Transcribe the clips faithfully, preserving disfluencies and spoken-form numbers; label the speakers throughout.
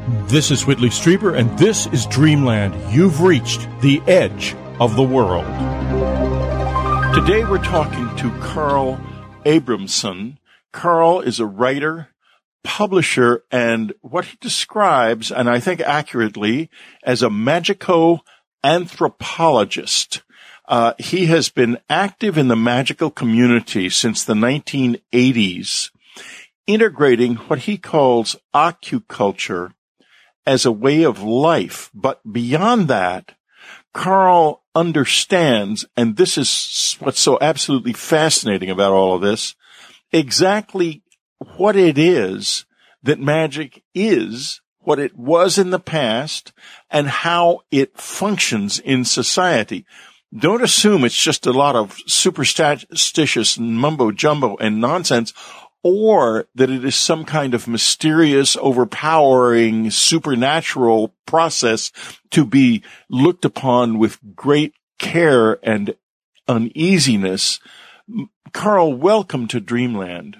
Speaker 1: This is Whitley Strieber, and this is Dreamland. You've reached the edge of the world. Today we're talking to Carl Abramson. Carl is a writer, publisher, and what he describes, and I think accurately, as a magico-anthropologist. Uh, he has been active in the magical community since the nineteen eighties, integrating what he calls occulture as a way of life. But beyond that, Carl understands, and this is what's so absolutely fascinating about all of this, exactly what it is that magic is, what it was in the past, and how it functions in society. Don't assume it's just a lot of superstitious mumbo-jumbo and nonsense, or that it is some kind of mysterious, overpowering, supernatural process to be looked upon with great care and uneasiness. Carl, welcome to Dreamland.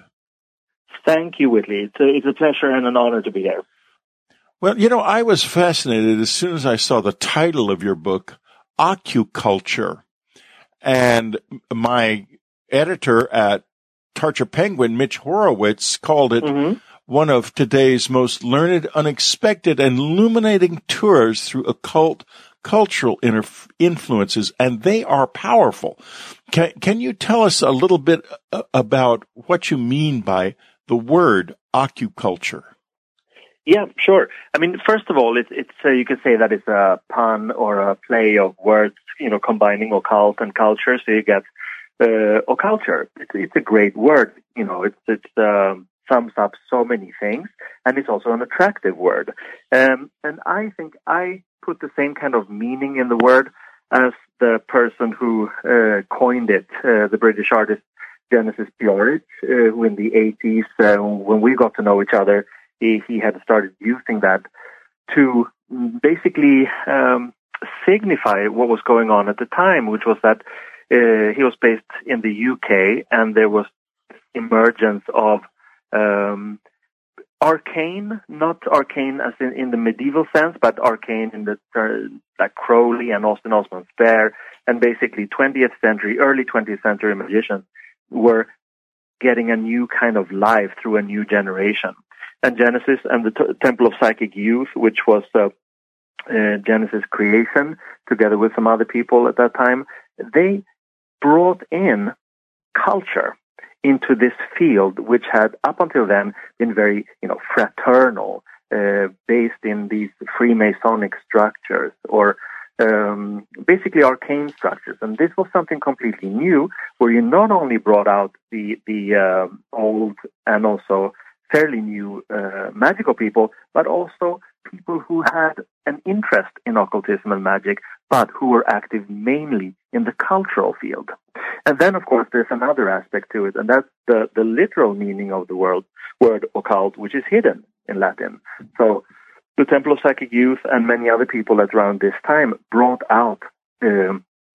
Speaker 2: Thank you, Whitley. It's a, it's a pleasure and an honor to be here.
Speaker 1: Well, you know, I was fascinated as soon as I saw the title of your book, Occulture. And my editor at Tarcher Penguin, Mitch Horowitz, called it mm-hmm. one of today's most learned, unexpected, and illuminating tours through occult cultural interf- influences, and they are powerful. Can, can you tell us a little bit about what you mean by the word occulture?
Speaker 2: Yeah, sure. I mean, first of all, it's, it's uh, you could say that it's a pun or a play of words, you know, combining occult and culture, so you get Uh, occulture. It's, it's a great word. You know, it's, it's, um, sums up so many things, and it's also an attractive word. Um, and I think I put the same kind of meaning in the word as the person who, uh, coined it, uh, the British artist Genesis P-Orridge, uh, who in the eighties, uh, when we got to know each other, he, he had started using that to basically, um, signify what was going on at the time, which was that Uh, he was based in the U K, and there was emergence of um, arcane, not arcane as in, in the medieval sense, but arcane in the uh, like Crowley and Austin Osman Spare, and basically twentieth century, early twentieth century magicians were getting a new kind of life through a new generation. And Genesis and the t- Temple of Psychic Youth, which was uh, uh, Genesis' creation, together with some other people at that time, they brought in culture into this field, which had up until then been very, you know, fraternal, uh, based in these Freemasonic structures or um, basically arcane structures. And this was something completely new, where you not only brought out the the uh, old and also fairly new uh, magical people, but also people who had an interest in occultism and magic, but who were active mainly in the cultural field. And then, of course, there's another aspect to it, and that's the, the literal meaning of the word, word occult, which is hidden in Latin. So the Temple of Psychic Youth and many other people at around this time brought out um,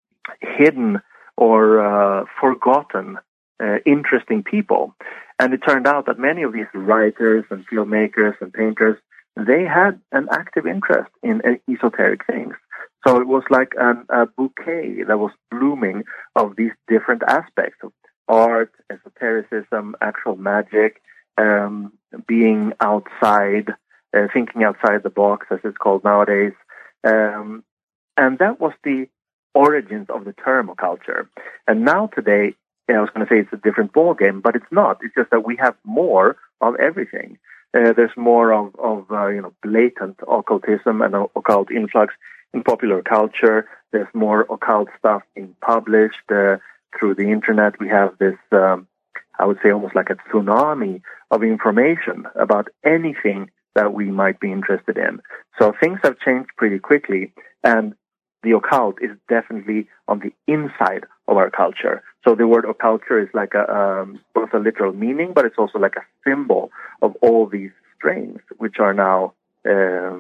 Speaker 2: hidden or uh, forgotten, uh, interesting people. And it turned out that many of these writers and filmmakers and painters, they had an active interest in esoteric things. So it was like an, a bouquet that was blooming of these different aspects of art, esotericism, actual magic, um, being outside, uh, thinking outside the box, as it's called nowadays. Um, and that was the origins of the term occulture. And now today, I was going to say it's a different ballgame, but it's not. It's just that we have more of everything. Uh, there's more of, of uh, you know, blatant occultism and occult influx in popular culture. There's more occult stuff being published uh, through the internet. We have this, um, I would say, almost like a tsunami of information about anything that we might be interested in. So things have changed pretty quickly, and the occult is definitely on the inside of our culture. So the word occulture is like a um, both a literal meaning, but it's also like a symbol of all these strains, which are now um,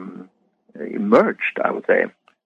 Speaker 2: emerged, I would say.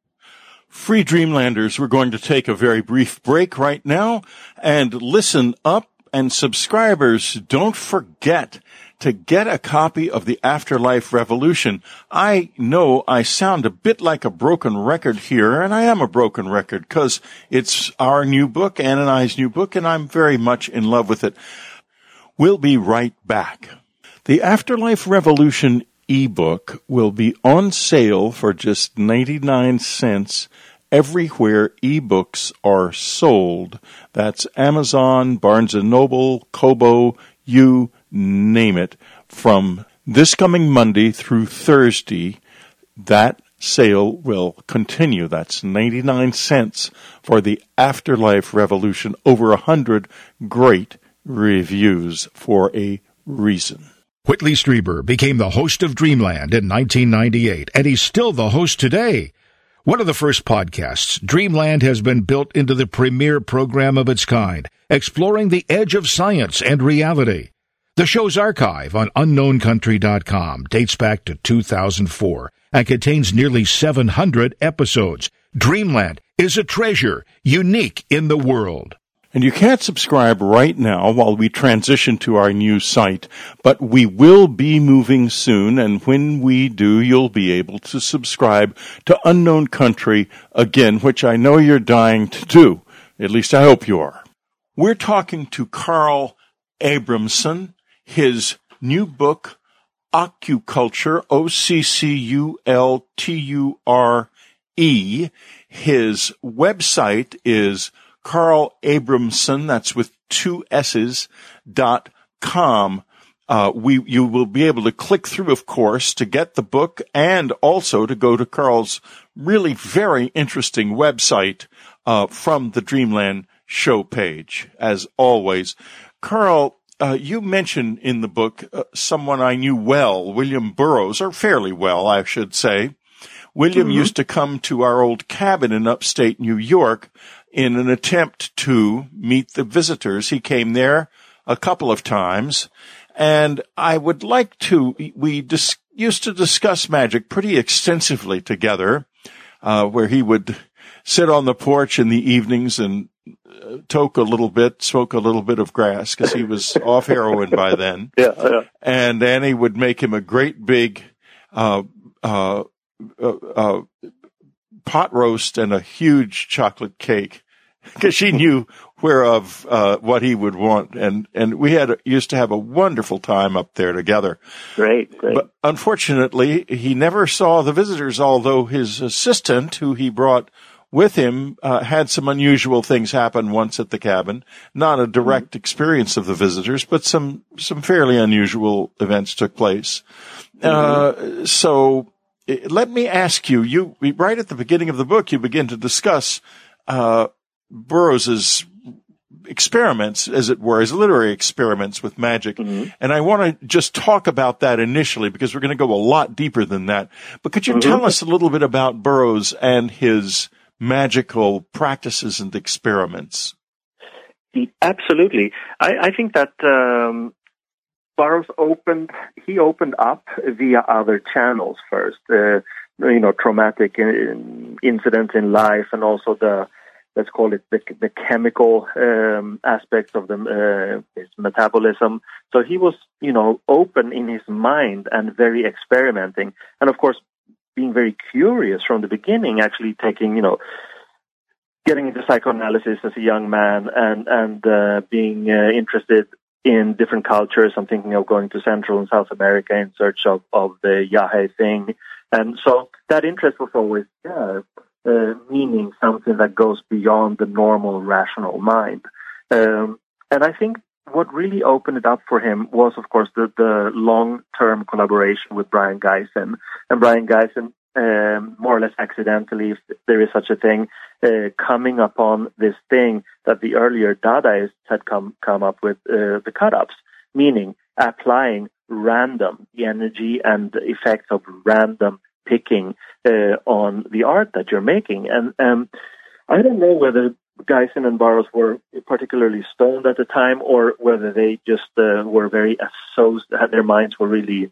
Speaker 1: Free Dreamlanders, we're going to take a very brief break right now and listen up. And subscribers, don't forget to get a copy of The Afterlife Revolution. I know I sound a bit like a broken record here, and I am a broken record because it's our new book, Ann and I's new book, and I'm very much in love with it. We'll be right back. The Afterlife Revolution ebook will be on sale for just ninety-nine cents everywhere ebooks are sold. That's Amazon, Barnes and Noble, Kobo, you name it. From this coming Monday through Thursday, that sale will continue. That's ninety-nine cents for the Afterlife Revolution. Over a hundred great reviews for a reason.
Speaker 3: Whitley Strieber became the host of Dreamland in nineteen ninety-eight, and he's still the host today. One of the first podcasts, Dreamland has been built into the premier program of its kind, exploring the edge of science and reality. The show's archive on unknown country dot com dates back to two thousand four and contains nearly seven hundred episodes. Dreamland is a treasure, unique in the world.
Speaker 1: And you can't subscribe right now while we transition to our new site, but we will be moving soon, and when we do, you'll be able to subscribe to Unknown Country again, which I know you're dying to do. At least I hope you are. We're talking to Carl Abramson. His new book, Occuculture, O C C U L T U R E. His website is Carl Abramson, that's with two S's, dot com. Uh, we, you will be able to click through, of course, to get the book and also to go to Carl's really very interesting website, uh, from the Dreamland show page, as always. Carl, uh, you mentioned in the book, uh, someone I knew well, William Burroughs, or fairly well, I should say. William mm-hmm. used to come to our old cabin in upstate New York in an attempt to meet the visitors. He came there a couple of times, and I would like to, we dis, used to discuss magic pretty extensively together, uh, where he would sit on the porch in the evenings and uh, toke a little bit, smoke a little bit of grass, because he was off heroin by then.
Speaker 2: Yeah, yeah.
Speaker 1: And Annie would make him a great big, uh, uh, uh, uh pot roast and a huge chocolate cake, because she knew whereof uh, what he would want, and and we had used to have a wonderful time up there together.
Speaker 2: Great, great.
Speaker 1: But unfortunately, he never saw the visitors. Although his assistant, who he brought with him, uh, had some unusual things happen once at the cabin. Not a direct mm-hmm. experience of the visitors, but some some fairly unusual events took place. Mm-hmm. Uh, so. Let me ask you, you, right at the beginning of the book, you begin to discuss, uh, Burroughs's experiments, as it were, his literary experiments with magic. Mm-hmm. And I want to just talk about that initially, because we're going to go a lot deeper than that. But could you mm-hmm. tell us a little bit about Burroughs and his magical practices and experiments?
Speaker 2: Absolutely. I, I think that, um, Burroughs opened, he opened up via other channels first, uh, you know, traumatic in, incidents in life, and also the, let's call it the, the chemical um, aspects of the, uh, his metabolism. So he was, you know, open in his mind and very experimenting. And of course, being very curious from the beginning, actually taking, you know, getting into psychoanalysis as a young man, and, and uh, being uh, interested in different cultures. I'm thinking of going to Central and South America in search of, of the Yahé thing. And so that interest was always, yeah, uh, meaning something that goes beyond the normal rational mind. Um, and I think what really opened it up for him was, of course, the, the long-term collaboration with Brian Gysin. And Brian Gysin, um, more or less accidentally, if there is such a thing, uh, coming upon this thing that the earlier Dadaists had come come up with, uh, the cut-ups, meaning applying random, the energy and the effects of random picking uh, on the art that you're making. And um, I don't know whether Gysin and Burroughs were particularly stoned at the time, or whether they just uh, were very associated, their minds were really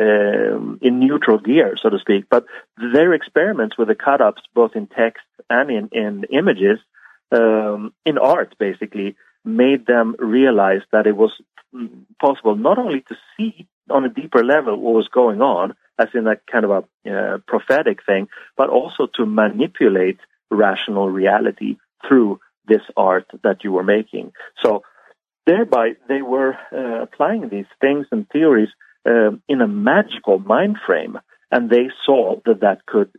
Speaker 2: um, in neutral gear, so to speak. But their experiments with the cut-ups, both in text and in, in images, um, in art, basically, made them realize that it was possible not only to see on a deeper level what was going on, as in that kind of a uh, prophetic thing, but also to manipulate rational reality through this art that you were making. So thereby, they were uh, applying these things and theories uh, in a magical mind frame, and they saw that that could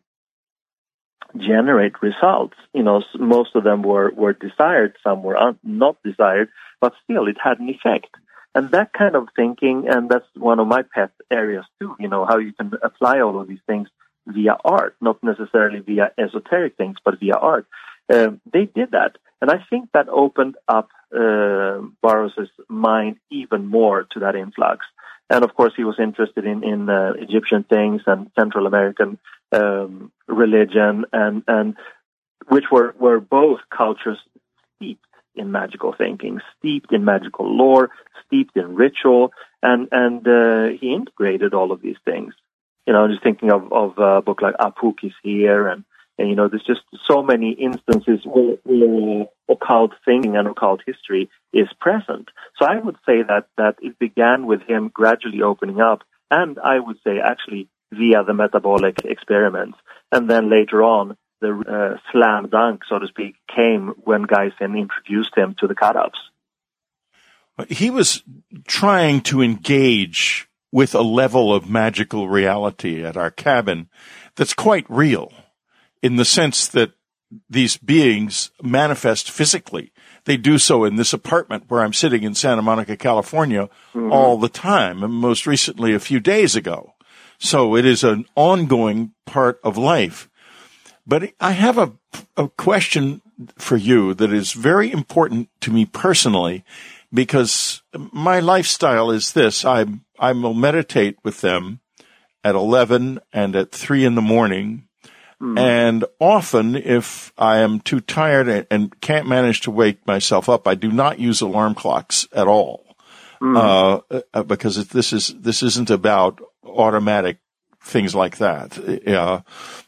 Speaker 2: generate results. You know, most of them were, were desired, some were un- not desired, but still it had an effect. And that kind of thinking, and that's one of my pet areas too, you know, how you can apply all of these things via art, not necessarily via esoteric things, but via art. Um, they did that. And I think that opened up uh, Burroughs' mind even more to that influx. And of course, he was interested in, in uh, Egyptian things and Central American um, religion, and, and which were, were both cultures steeped in magical thinking, steeped in magical lore, steeped in ritual, and, and uh, he integrated all of these things. You know, just thinking of, of a book like Apuk is here, and, and, you know, there's just so many instances where, where occult thinking and occult history is present. So I would say that, that it began with him gradually opening up, and I would say actually via the metabolic experiments. And then later on, the uh, slam dunk, so to speak, came when Geisen introduced him to the cut-ups.
Speaker 1: He was trying to engage with a level of magical reality at our cabin that's quite real, in the sense that these beings manifest physically. They do so in this apartment where I'm sitting in Santa Monica, California, mm-hmm. all the time, and most recently a few days ago. So it is an ongoing part of life. But I have a, a question for you that is very important to me personally, because my lifestyle is this. I, I will meditate with them at eleven and at three in the morning. Mm. And often, if I am too tired and can't manage to wake myself up, I do not use alarm clocks at all. Mm. Uh, because it, this is, this isn't about automatic things like that. Uh,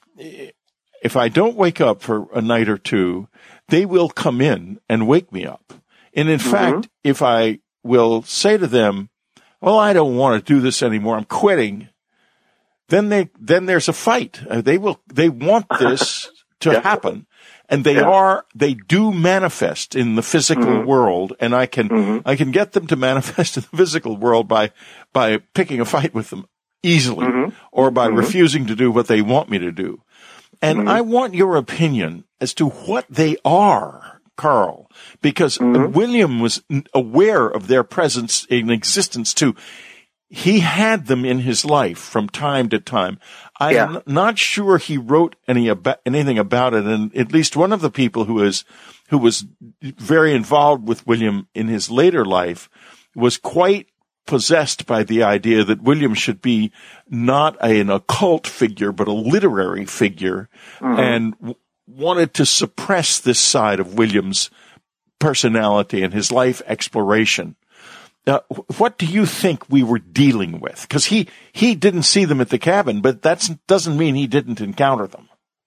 Speaker 1: If I don't wake up for a night or two, they will come in and wake me up. And in mm-hmm. fact, if I will say to them, well, I don't want to do this anymore, I'm quitting, then they, then there's a fight. Uh, they will, they want this to yeah. happen. And they yeah. are, they do manifest in the physical mm-hmm. world. And I can, mm-hmm. I can get them to manifest in the physical world by, by picking a fight with them easily mm-hmm. or by mm-hmm. refusing to do what they want me to do. And mm-hmm. I want your opinion as to what they are, Carl, because mm-hmm. William was aware of their presence in existence too. He had them in his life from time to time. I'm yeah. n- not sure he wrote any about, anything about it. And at least one of the people who is, who was very involved with William in his later life was quite possessed by the idea that William should be not a, an occult figure, but a literary figure, mm-hmm. and w- wanted to suppress this side of William's personality and his life exploration. Now, what do you think we were dealing with? Because he, he didn't see them at the cabin, but that doesn't mean he didn't encounter them.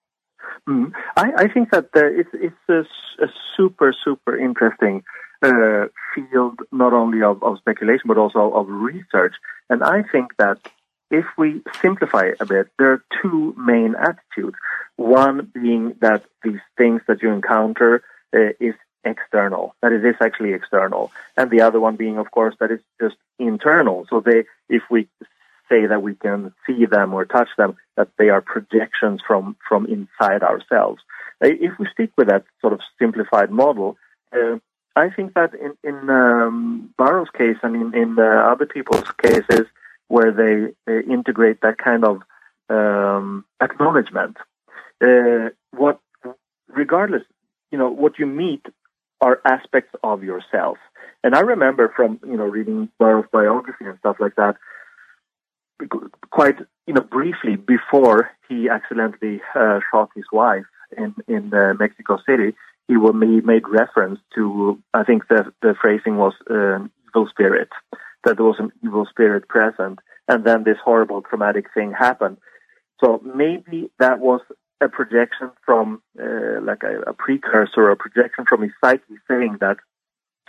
Speaker 2: Mm. I, I think that uh, it's, it's a, a super, super interesting uh, field, not only of, of speculation, but also of research. And I think that if we simplify it a bit, there are two main attitudes. One being that these things that you encounter uh, is external, that it is actually external. And the other one being, of course, that it's just internal. So they, if we say that we can see them or touch them, that they are projections from, from inside ourselves. If we stick with that sort of simplified model, uh, I think that in, in um, Burroughs' case and in, in uh, other people's cases where they, they integrate that kind of um, acknowledgement, uh, what, regardless, you know, what you meet are aspects of yourself. And I remember from, you know, reading Burroughs' biography and stuff like that, quite, you know, briefly before he accidentally uh, shot his wife in, in uh, Mexico City, he made reference to, I think the, the phrasing was uh, evil spirit, that there was an evil spirit present, and then this horrible traumatic thing happened. So maybe that was a projection from, uh, like a, a precursor, a projection from his psyche saying that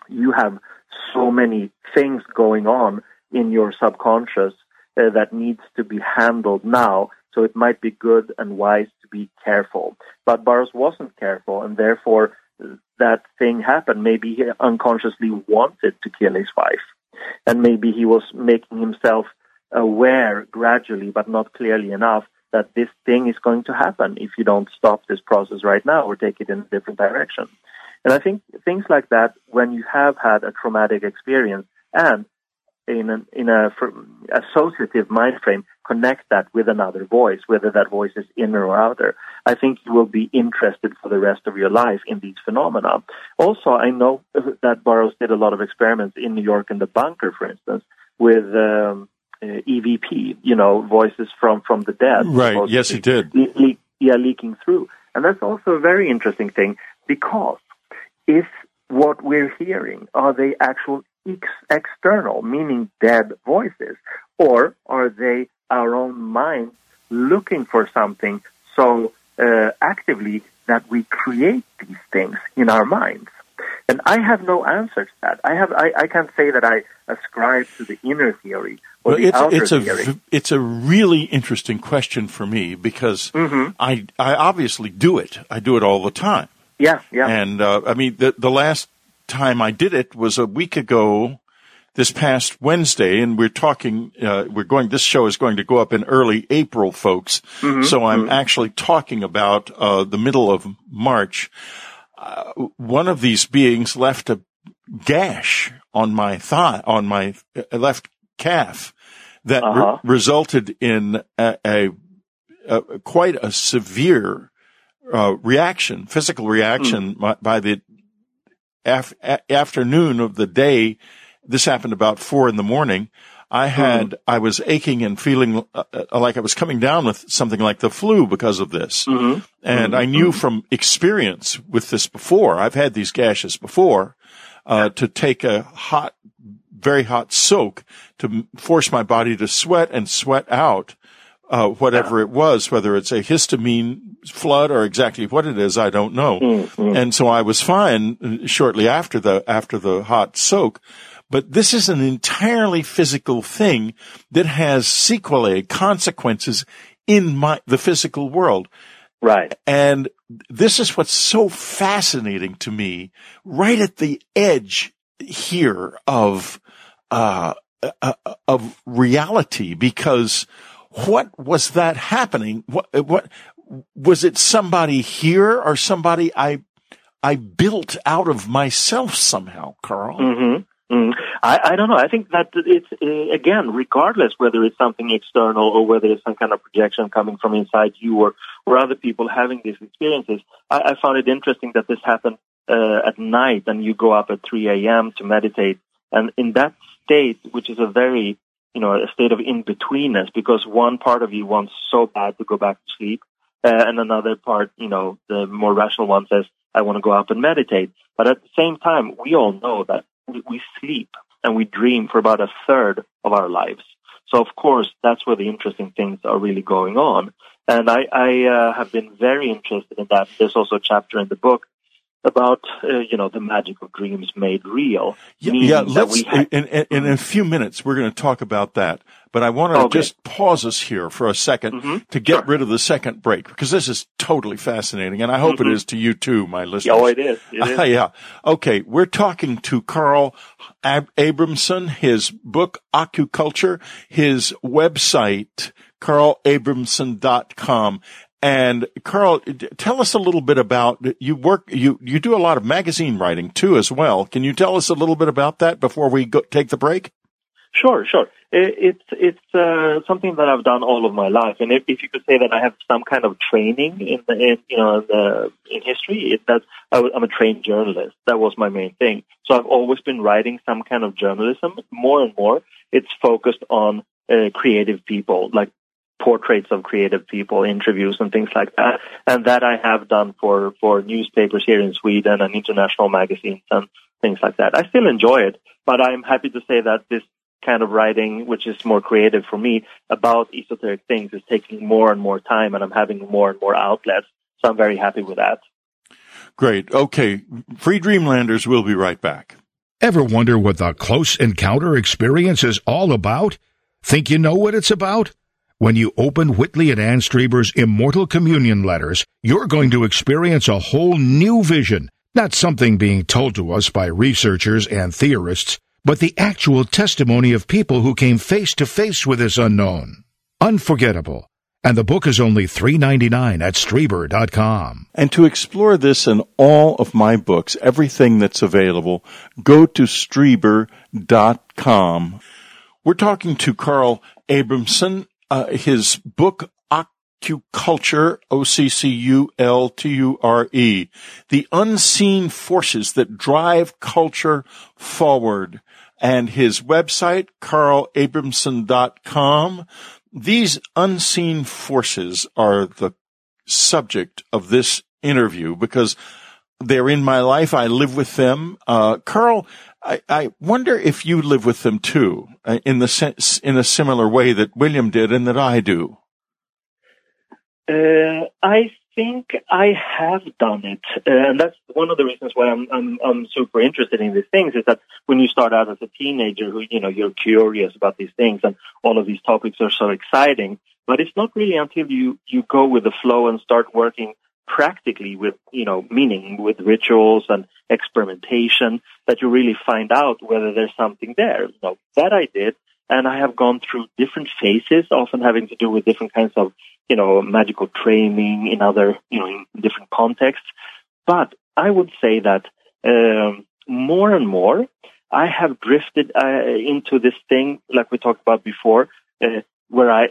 Speaker 2: you have so many things going on in your subconscious uh, that needs to be handled now. So it might be good and wise to be careful. But Burroughs wasn't careful, and therefore that thing happened. Maybe he unconsciously wanted to kill his wife, and maybe he was making himself aware gradually, but not clearly enough, that this thing is going to happen if you don't stop this process right now or take it in a different direction. And I think things like that, when you have had a traumatic experience and in an in a associative mind frame, connect that with another voice, whether that voice is inner or outer, I think you will be interested for the rest of your life in these phenomena. Also, I know that Burroughs did a lot of experiments in New York in the bunker, for instance, with um, uh, E V P, you know, voices from, from the dead.
Speaker 1: Right, yes, he did.
Speaker 2: Le- le- yeah, leaking through. And that's also a very interesting thing, because if what we're hearing, are they actual ex- external, meaning dead voices, or are they our own mind looking for something so uh, actively that we create these things in our minds? And I have no answer to that. I have. I, I can't say that I ascribe to the inner theory or
Speaker 1: well,
Speaker 2: the
Speaker 1: it's,
Speaker 2: outer
Speaker 1: it's a,
Speaker 2: theory.
Speaker 1: It's a really interesting question for me, because
Speaker 2: mm-hmm.
Speaker 1: I I obviously do it. I do it all the time.
Speaker 2: Yeah, yeah.
Speaker 1: And uh, I mean, the the last time I did it was a week ago, this past Wednesday, and we're talking. Uh, we're going. This show is going to go up in early April, folks. Mm-hmm. So I'm mm-hmm. actually talking about uh, the middle of March. Uh, one of these beings left a gash on my thigh, on my left calf, that uh-huh. re- resulted in a, a, a quite a severe uh, reaction, physical reaction, mm. by, by the af- a- afternoon of the day. This happened about four in the morning. I had, mm. I was aching and feeling uh, like I was coming down with something like the flu because of this. Mm-hmm. And mm-hmm. I knew from experience with this before, I've had these gashes before, uh, to take a hot, very hot soak to force my body to sweat and sweat out, uh, whatever it was, whether it's a histamine flood or exactly what it is, I don't know. Mm-hmm. And so I was fine shortly after the, after the hot soak. But this is an entirely physical thing that has sequelae, consequences in my, the physical world.
Speaker 2: Right.
Speaker 1: And this is what's so fascinating to me, right at the edge here of, uh, uh of reality, because what was that happening? What, what, was it somebody here or somebody I, I built out of myself somehow, Carl?
Speaker 2: Mm-hmm. Mm. I, I don't know. I think that it's, uh, again, regardless whether it's something external or whether it's some kind of projection coming from inside you or, or other people having these experiences, I, I found it interesting that this happened uh, at night and you go up at three a.m. to meditate. And in that state, which is a very, you know, a state of in-betweenness, because one part of you wants so bad to go back to sleep, uh, and another part, you know, the more rational one says, I want to go up and meditate. But at the same time, we all know that we sleep and we dream for about a third of our lives. So, of course, that's where the interesting things are really going on. And I, I uh, have been very interested in that. There's also a chapter in the book about, uh, you know, the magic of dreams made real.
Speaker 1: Yeah, yeah let's, ha- in, in, in a few minutes, we're going to talk about that. But I want to okay. just pause us here for a second mm-hmm. to get sure. rid of the second break, because this is totally fascinating, and I hope mm-hmm. it is to you too, my listeners.
Speaker 2: Oh, it is. It is.
Speaker 1: Uh, yeah. Okay, we're talking to Carl Ab- Abramson, his book, Occulture, his website, carl abramson dot com. And Carl, tell us a little bit about, you work, you, you do a lot of magazine writing too as well. Can you tell us a little bit about that before we go take the break?
Speaker 2: Sure, sure. It's it's uh, something that I've done all of my life, and if, if you could say that I have some kind of training in the in, you know in, the, in history, it, that I was, I'm a trained journalist. That was my main thing. So I've always been writing some kind of journalism. More and more, it's focused on uh, creative people, like portraits of creative people, interviews, and things like that. And that I have done for for newspapers here in Sweden and international magazines and things like that. I still enjoy it, but I'm happy to say that this kind of writing, which is more creative for me, about esoteric things is taking more and more time, and I'm having more and more outlets. So I'm very happy with that.
Speaker 1: Great. Okay. Free Dreamlanders will be right back.
Speaker 3: Ever wonder what the Close Encounter experience is all about? Think you know what it's about? When you open Whitley and Ann Strieber's Immortal Communion letters, you're going to experience a whole new vision, not something being told to us by researchers and theorists, but the actual testimony of people who came face to face with this unknown. Unforgettable. And the book is only three dollars and ninety-nine cents at Strieber dot com.
Speaker 1: And to explore this and all of my books, everything that's available, go to Strieber dot com. We're talking to Carl Abramson. Uh, his book, Occuculture, O C C U L T U R E, The Unseen Forces That Drive Culture Forward. And his website, carl abramson dot com. These unseen forces are the subject of this interview because they're in my life. I live with them. Uh, Carl, I, I wonder if you live with them too, uh, in the sense, in a similar way that William did and that I do.
Speaker 2: Uh, I think I have done it, uh, and that's one of the reasons why I'm, I'm I'm super interested in these things. Is that when you start out as a teenager, who you know you're curious about these things, and all of these topics are so exciting. But it's not really until you you go with the flow and start working practically with you know meaning with rituals and experimentation that you really find out whether there's something there. You know, that I did, and I have gone through different phases, often having to do with different kinds of you know, magical training in other, you know, in different contexts. But I would say that um, more and more, I have drifted uh, into this thing, like we talked about before, uh, where I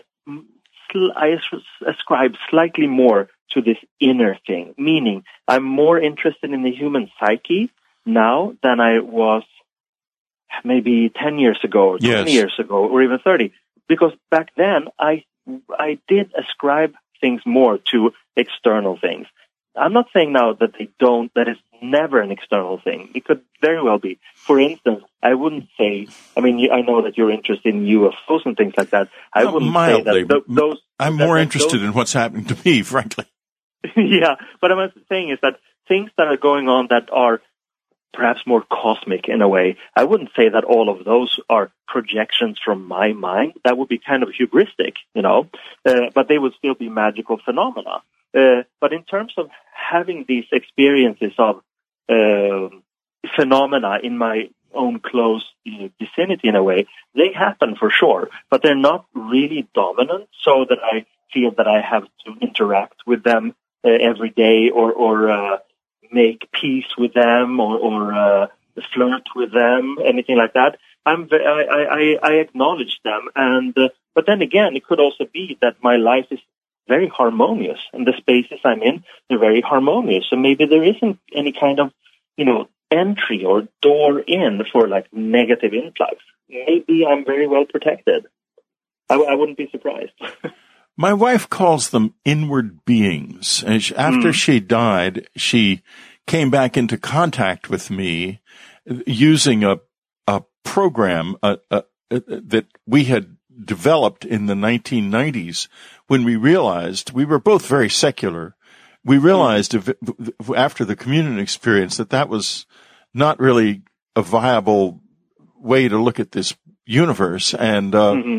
Speaker 2: I ascribe slightly more to this inner thing, meaning I'm more interested in the human psyche now than I was maybe ten years ago, or twenty
Speaker 1: Yes.
Speaker 2: years ago, or even thirty. Because back then, I I did ascribe things more to external things. I'm not saying now that they don't, that it's never an external thing. It could very well be. For instance, I wouldn't say, I mean, you- I know that you're interested in U F Os and things like that. I
Speaker 1: Not
Speaker 2: wouldn't
Speaker 1: mildly.
Speaker 2: say that th- those...
Speaker 1: I'm
Speaker 2: that-
Speaker 1: more
Speaker 2: that
Speaker 1: interested
Speaker 2: those-
Speaker 1: in what's happening to me, frankly.
Speaker 2: yeah, but what I'm saying is that things that are going on that are perhaps more cosmic in a way, I wouldn't say that all of those are projections from my mind. That would be kind of hubristic, you know, uh, but they would still be magical phenomena. Uh, but in terms of having these experiences of uh, phenomena in my own close you know, vicinity in a way, they happen for sure, but they're not really dominant so that I feel that I have to interact with them uh, every day or, or uh, make peace with them or, or uh, flirt with them, anything like that. I'm ve- I, I, I acknowledge them, and uh, but then again, it could also be that my life is very harmonious, and the spaces I'm in they're very harmonious. So maybe there isn't any kind of you know entry or door in for like negative influx. Maybe I'm very well protected. I, I wouldn't be surprised.
Speaker 1: My wife calls them inward beings. And she, after
Speaker 2: Mm.
Speaker 1: she died, she came back into contact with me using a a program uh, uh, uh, that we had developed in the nineteen nineties when we realized we were both very secular. We realized if, after the communion experience that that was not really a viable way to look at this universe. And uh,
Speaker 2: Mm-hmm.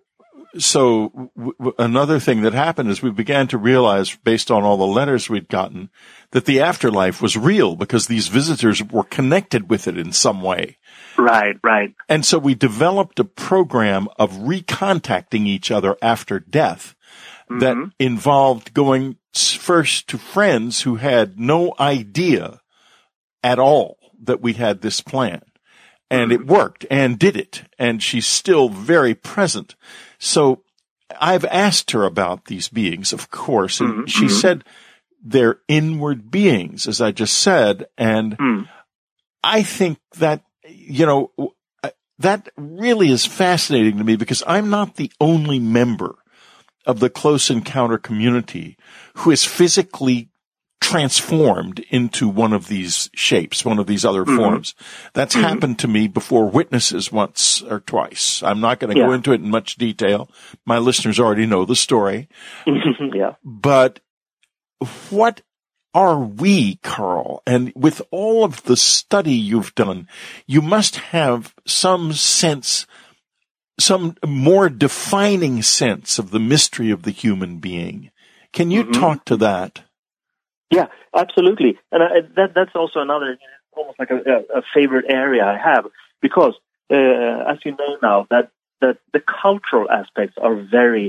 Speaker 1: so w- w- another thing that happened is we began to realize, based on all the letters we'd gotten, that the afterlife was real because these visitors were connected with it in some way.
Speaker 2: Right, right.
Speaker 1: And so we developed a program of recontacting each other after death that
Speaker 2: Mhm.
Speaker 1: involved going s- first to friends who had no idea at all that we had this plan. And it worked and did it. And she's still very present. So I've asked her about these beings, of course, and
Speaker 2: Mhm,
Speaker 1: she
Speaker 2: mhm.
Speaker 1: said they're inward beings, as I just said. And
Speaker 2: Mm.
Speaker 1: I think that, you know, that really is fascinating to me because I'm not the only member of the Close Encounter community who is physically transformed into one of these shapes, one of these other
Speaker 2: Mhm.
Speaker 1: forms. That's
Speaker 2: Mhm.
Speaker 1: happened to me before witnesses once or twice. I'm not going to go
Speaker 2: Yeah.
Speaker 1: into it in much detail. My listeners already know the story.
Speaker 2: yeah.
Speaker 1: But what are we, Carl? And with all of the study you've done, you must have some sense, some more defining sense of the mystery of the human being. Can you mm-hmm. talk to that?
Speaker 2: Yeah, absolutely. And I, that that's also another, almost like a, a favorite area I have, because uh, as you know now, that, that the cultural aspects are very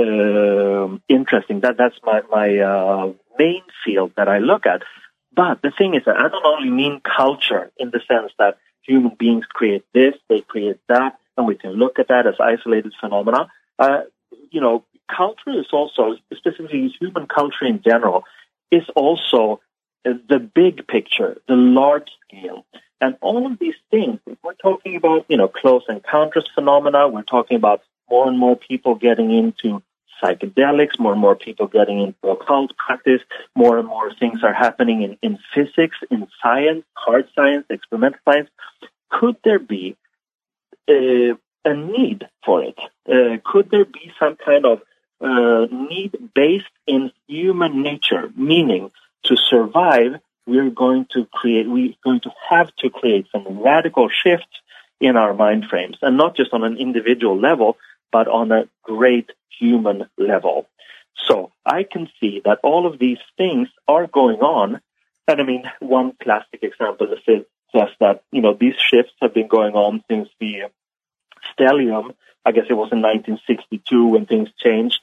Speaker 2: uh, interesting. That that's my my uh, main field that I look at. But the thing is that I don't only mean culture in the sense that human beings create this, they create that, and we can look at that as isolated phenomena. Uh, you know, culture is also, specifically human culture in general, is also the big picture, the large scale. And all of these things, if we're talking about, you know, close encounters phenomena, we're talking about more and more people getting into psychedelics, more and more people getting into occult practice, more and more things are happening in, in physics, in science, hard science, experimental science. Could there be uh, a need for it? Uh, could there be some kind of uh, need based in human nature, meaning to survive, we're going to create, we're going to have to create some radical shifts in our mind frames, and not just on an individual level, but on a great human level. So I can see that all of these things are going on. And I mean, one classic example is just that, you know, these shifts have been going on since the stellium. I guess it was in nineteen sixty-two when things changed.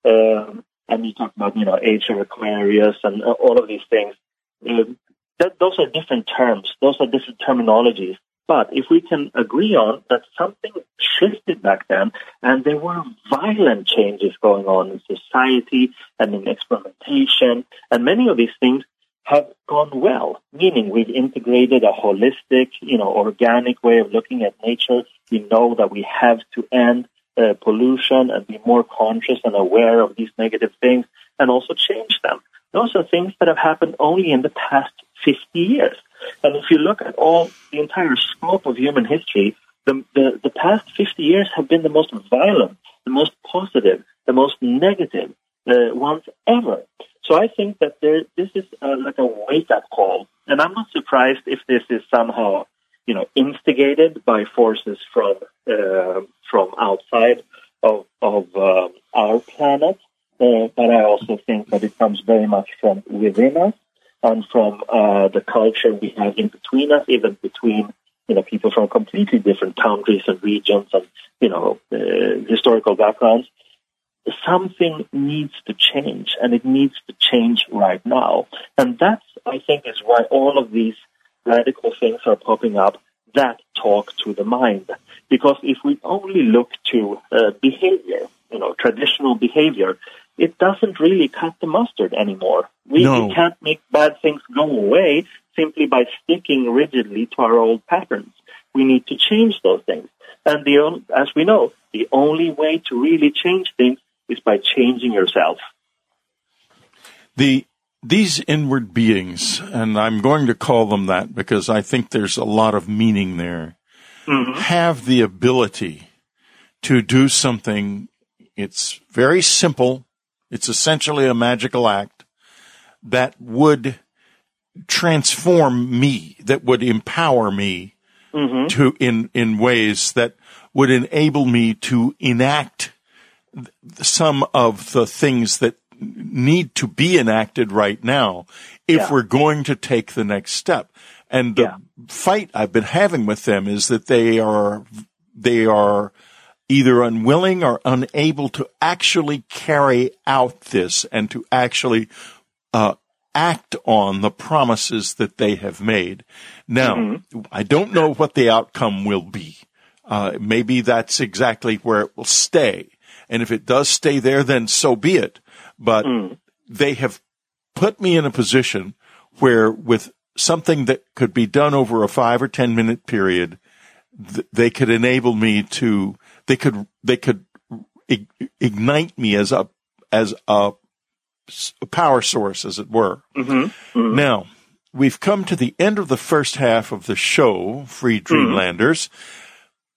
Speaker 2: Um, and you talk about, you know, age of Aquarius and uh, all of these things. Um, that, those are different terms. Those are different terminologies. But if we can agree on that something shifted back then, and there were violent changes going on in society and in experimentation, and many of these things have gone well, meaning we've integrated a holistic, you know, organic way of looking at nature. We know that we have to end uh, pollution and be more conscious and aware of these negative things and also change them. Those are things that have happened only in the past fifty years. And if you look at all the entire scope of human history, the, the, the past fifty years have been the most violent, the most positive, the most negative uh, ones ever. So I think that there, this is uh, like a wake-up call. And I'm not surprised if this is somehow, you know, instigated by forces from uh, from outside of, of uh, our planet. Uh, but I also think that it comes very much from within us and from uh, the culture we have in between us, even between, you know, people from completely different countries and regions and, you know, uh, historical backgrounds. Something needs to change, and it needs to change right now. And that's, I think, is why all of these radical things are popping up that talk to the mind. Because if we only look to uh, behavior, you know, traditional behavior, it doesn't really cut the mustard anymore. We,
Speaker 1: no.
Speaker 2: we can't make bad things go away simply by sticking rigidly to our old patterns. We need to change those things. And the as we know, the only way to really change things is by changing yourself.
Speaker 1: The These inward beings, and I'm going to call them that because I think there's a lot of meaning there, mm-hmm. have the ability to do something. It's very simple. It's essentially a magical act that would transform me, that would empower me mm-hmm. to in, in ways that would enable me to enact some of the things that need to be enacted right now if yeah. we're going to take the next step. And the yeah. fight I've been having with them is that they are, they are either unwilling or unable to actually carry out this and to actually uh, act on the promises that they have made. Now, mm-hmm. I don't know what the outcome will be. Uh, maybe that's exactly where it will stay. And if it does stay there, then so be it. But mm. they have put me in a position where with something that could be done over a five or ten minute period, th- they could enable me to, they could, they could ig- ignite me as a, as a, a power source, as it were. Mm-hmm. Mm-hmm. Now, we've come to the end of the first half of the show, Free Dreamlanders. Mm.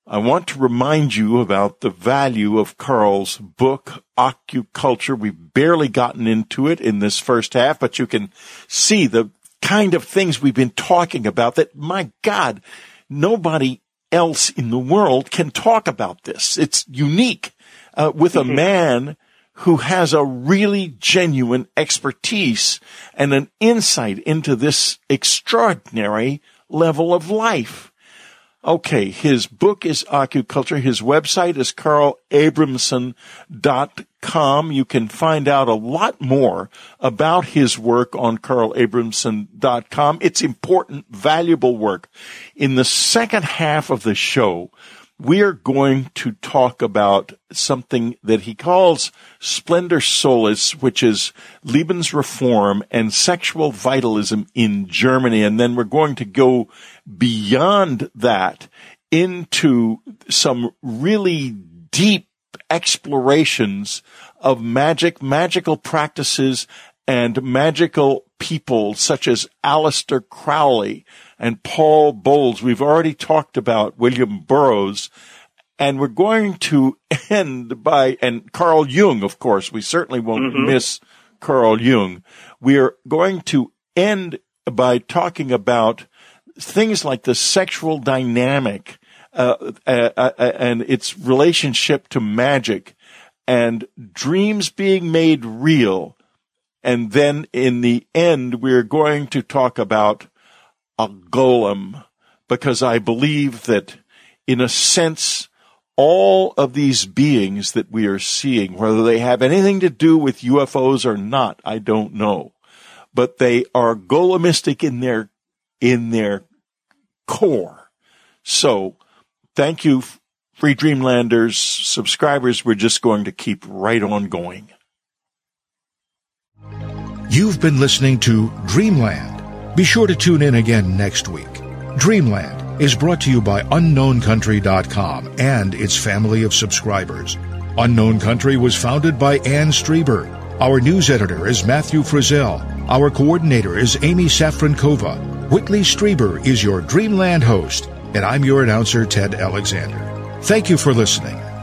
Speaker 1: I want to remind you about the value of Carl's book, Occuculture. We've barely gotten into it in this first half, but you can see the kind of things we've been talking about that, my God, nobody else in the world can talk about this. It's unique uh, with a man who has a really genuine expertise and an insight into this extraordinary level of life. Okay, his book is Occuculture. His website is carl abramson dot com. You can find out a lot more about his work on carl abramson dot com. It's important, valuable work. In the second half of the show, we are going to talk about something that he calls Splendor Solis, which is Lebensreform and sexual vitalism in Germany. And then we're going to go beyond that into some really deep explorations of magic, magical practices, and magical people such as Aleister Crowley and Paul Bowles. We've already talked about William Burroughs, and we're going to end by, and Carl Jung, of course, we certainly won't mm-hmm. miss Carl Jung. We are going to end by talking about things like the sexual dynamic uh, uh, uh, and its relationship to magic and dreams being made real. And then in the end, we're going to talk about a golem, because I believe that in a sense, all of these beings that we are seeing, whether they have anything to do with U F Os or not, I don't know, but they are golemistic in their, in their core. So thank you, Free Dreamlanders, subscribers. We're just going to keep right on going.
Speaker 3: You've been listening to Dreamland. Be sure to tune in again next week. Dreamland is brought to you by unknown country dot com and its family of subscribers. Unknown Country was founded by Ann Strieber. Our news editor is Matthew Frizzell. Our coordinator is Amy Safrankova. Whitley Strieber is your Dreamland host, and I'm your announcer, Ted Alexander. Thank you for listening.